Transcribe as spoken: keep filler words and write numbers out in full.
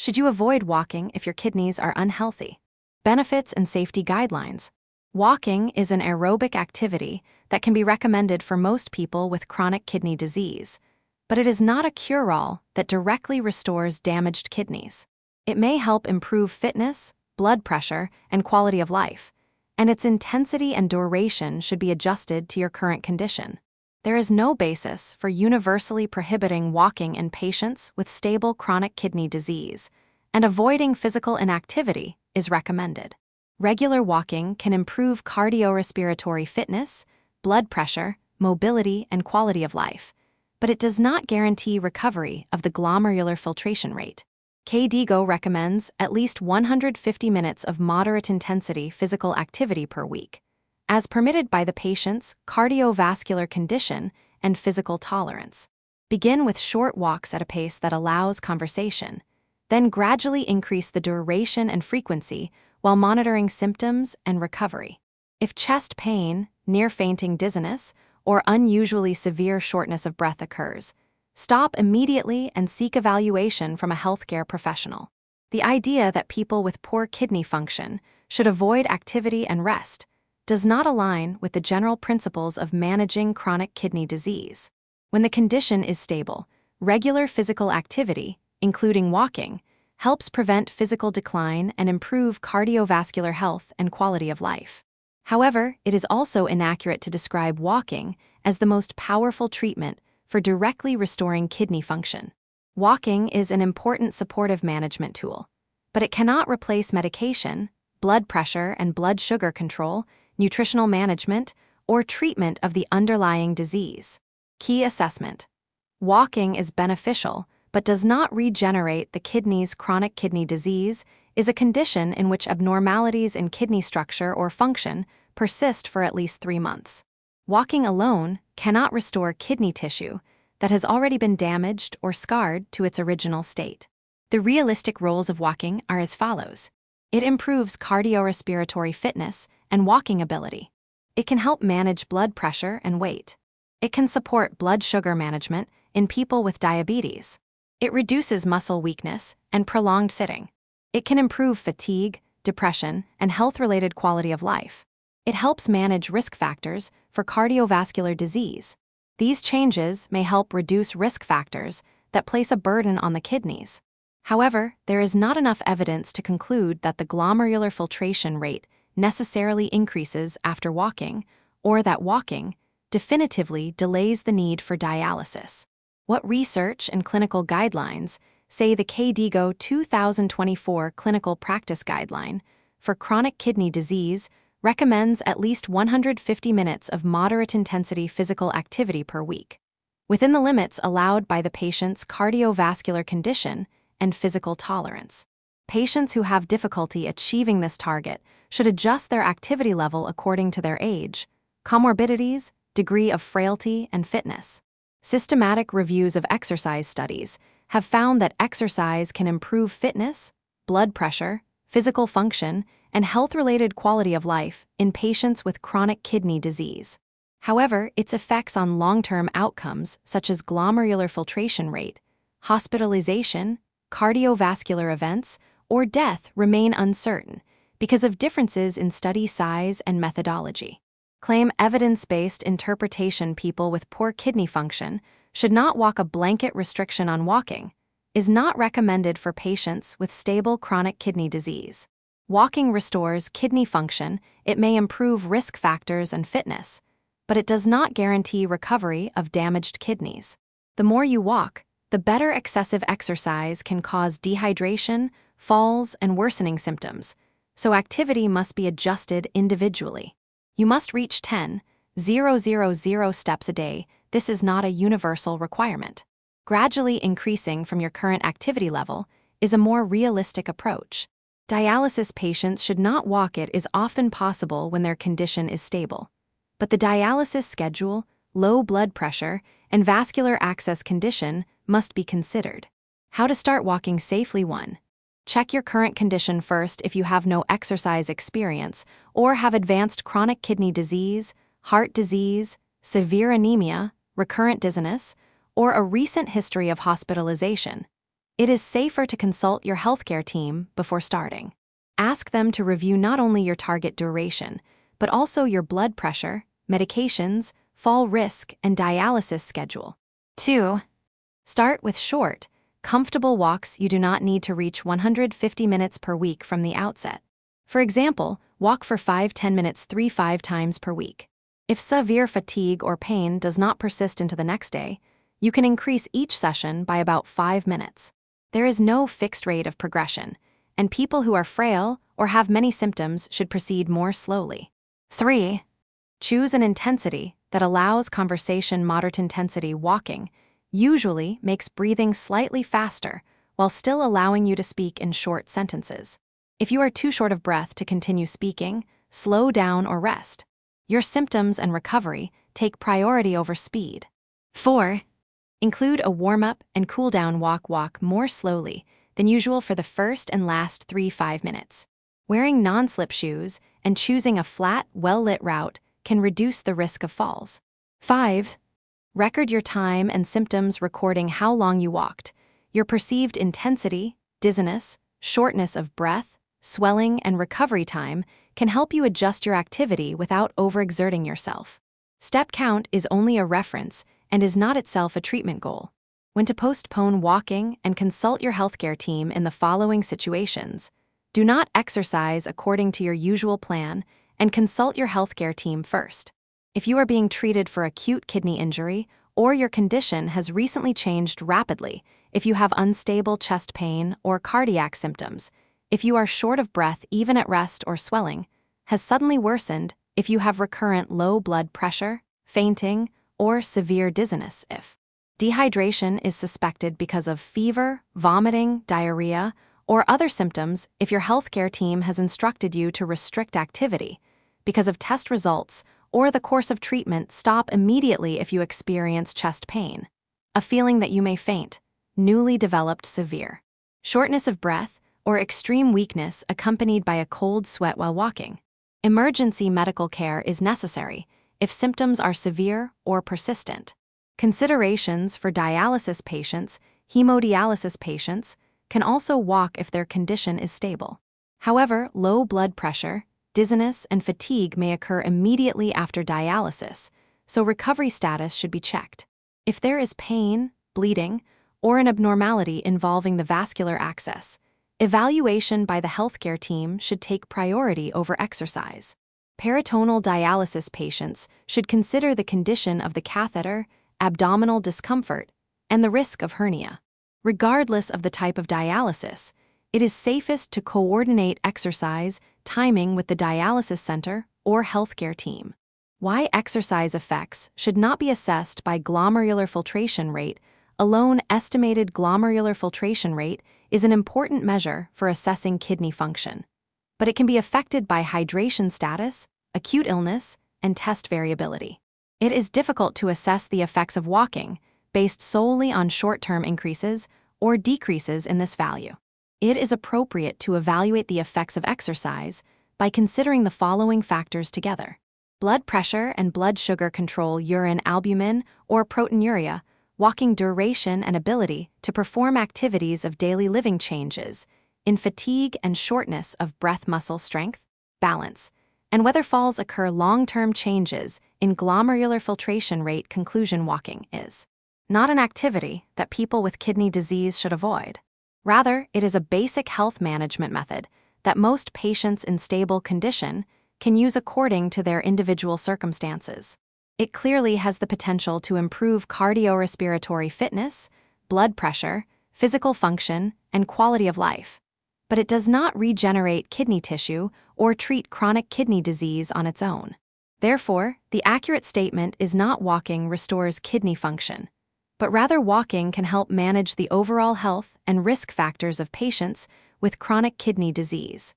Should you avoid walking if your kidneys are unhealthy? Benefits and safety guidelines. Walking is an aerobic activity that can be recommended for most people with chronic kidney disease, but it is not a cure-all that directly restores damaged kidneys. It may help improve fitness, blood pressure, and quality of life, and its intensity and duration should be adjusted to your current condition. There is no basis for universally prohibiting walking in patients with stable chronic kidney disease, and avoiding physical inactivity is recommended. Regular walking can improve cardiorespiratory fitness, blood pressure, mobility, and quality of life, but it does not guarantee recovery of the glomerular filtration rate. KDIGO recommends at least one hundred fifty minutes of moderate-intensity physical activity per week, as permitted by the patient's cardiovascular condition and physical tolerance. Begin with short walks at a pace that allows conversation, then gradually increase the duration and frequency while monitoring symptoms and recovery. If chest pain, near-fainting dizziness, or unusually severe shortness of breath occurs, stop immediately and seek evaluation from a healthcare professional. The idea that people with poor kidney function should avoid activity and rest does not align with the general principles of managing chronic kidney disease. When the condition is stable, regular physical activity, including walking, helps prevent physical decline and improve cardiovascular health and quality of life. However, it is also inaccurate to describe walking as the most powerful treatment for directly restoring kidney function. Walking is an important supportive management tool, but it cannot replace medication, blood pressure and blood sugar control, nutritional management, or treatment of the underlying disease. Key assessment. Walking is beneficial, but does not regenerate the kidney's. Chronic kidney disease is a condition in which abnormalities in kidney structure or function persist for at least three months. Walking alone cannot restore kidney tissue that has already been damaged or scarred to its original state. The realistic roles of walking are as follows. It improves cardiorespiratory fitness and walking ability. It can help manage blood pressure and weight. It can support blood sugar management in people with diabetes. It reduces muscle weakness and prolonged sitting. It can improve fatigue, depression, and health-related quality of life. It helps manage risk factors for cardiovascular disease. These changes may help reduce risk factors that place a burden on the kidneys. However, there is not enough evidence to conclude that the glomerular filtration rate necessarily increases after walking, or that walking definitively delays the need for dialysis. What research and clinical guidelines say? The KDIGO two thousand twenty-four Clinical Practice Guideline for chronic kidney disease recommends at least one hundred fifty minutes of moderate-intensity physical activity per week, within the limits allowed by the patient's cardiovascular condition and physical tolerance. Patients who have difficulty achieving this target should adjust their activity level according to their age, comorbidities, degree of frailty, and fitness. Systematic reviews of exercise studies have found that exercise can improve fitness, blood pressure, physical function, and health-related quality of life in patients with chronic kidney disease. However, its effects on long-term outcomes such as glomerular filtration rate, hospitalization, cardiovascular events, or death remain uncertain because of differences in study size and methodology. Claim evidence-based interpretation. People with poor kidney function should not walk. A blanket restriction on walking is not recommended for patients with stable chronic kidney disease. Walking restores kidney function. It may improve risk factors and fitness, but it does not guarantee recovery of damaged kidneys. The more you walk, the better. Excessive exercise can cause dehydration, falls, and worsening symptoms, so activity must be adjusted individually. You must reach ten thousand steps a day. This is not a universal requirement. Gradually increasing from your current activity level is a more realistic approach. Dialysis patients should not walk. It is often possible when their condition is stable, but the dialysis schedule, low blood pressure, and vascular access condition must be considered. How to start walking safely. one. Check your current condition first. If you have no exercise experience or have advanced chronic kidney disease, heart disease, severe anemia, recurrent dizziness, or a recent history of hospitalization, It is safer to consult your healthcare team before starting. Ask them to review not only your target duration, but also your blood pressure, medications, fall risk, and dialysis schedule. two. Start with short, comfortable walks. You do not need to reach one hundred fifty minutes per week from the outset. For example, walk for five to ten minutes three to five times per week. If severe fatigue or pain does not persist into the next day, you can increase each session by about five minutes. There is no fixed rate of progression, and people who are frail or have many symptoms should proceed more slowly. three. Choose an intensity that allows conversation. Moderate intensity walking usually makes breathing slightly faster while still allowing you to speak in short sentences. If you are too short of breath to continue speaking, slow down or rest. Your symptoms and recovery take priority over speed. four. Include a warm-up and cool-down walk. Walk more slowly than usual for the first and last three to five minutes. Wearing non-slip shoes and choosing a flat, well-lit route can reduce the risk of falls. five. Record your time and symptoms. Recording how long you walked, your perceived intensity, dizziness, shortness of breath, swelling, and recovery time can help you adjust your activity without overexerting yourself. Step count is only a reference and is not itself a treatment goal. When to postpone walking and consult your healthcare team in the following situations. Do not exercise according to your usual plan and consult your healthcare team first. If you are being treated for acute kidney injury or your condition has recently changed rapidly, if you have unstable chest pain or cardiac symptoms, if you are short of breath even at rest or swelling, has suddenly worsened, if you have recurrent low blood pressure, fainting, or severe dizziness, if dehydration is suspected because of fever, vomiting, diarrhea, or other symptoms, if your healthcare team has instructed you to restrict activity because of test results or the course of treatment. Stop immediately if you experience chest pain, a feeling that you may faint, newly developed severe shortness of breath, or extreme weakness accompanied by a cold sweat while walking. Emergency medical care is necessary if symptoms are severe or persistent. Considerations for dialysis patients. Hemodialysis patients can also walk if their condition is stable. However, low blood pressure, dizziness, and fatigue may occur immediately after dialysis, so recovery status should be checked. If there is pain, bleeding, or an abnormality involving the vascular access, evaluation by the healthcare team should take priority over exercise. Peritoneal dialysis patients should consider the condition of the catheter, abdominal discomfort, and the risk of hernia. Regardless of the type of dialysis, it is safest to coordinate exercise timing with the dialysis center or healthcare team. Why exercise effects should not be assessed by glomerular filtration rate alone. Estimated glomerular filtration rate is an important measure for assessing kidney function, but it can be affected by hydration status, acute illness, and test variability. It is difficult to assess the effects of walking based solely on short-term increases or decreases in this value. It is appropriate to evaluate the effects of exercise by considering the following factors together: blood pressure and blood sugar control, urine albumin or proteinuria, walking duration and ability to perform activities of daily living, changes in fatigue and shortness of breath, muscle strength, balance, and whether falls occur. Long-term changes in glomerular filtration rate. Conclusion: walking is not an activity that people with kidney disease should avoid. Rather, it is a basic health management method that most patients in stable condition can use according to their individual circumstances. It clearly has the potential to improve cardiorespiratory fitness, blood pressure, physical function, and quality of life, but it does not regenerate kidney tissue or treat chronic kidney disease on its own. Therefore, the accurate statement is not walking restores kidney function, but rather walking can help manage the overall health and risk factors of patients with chronic kidney disease.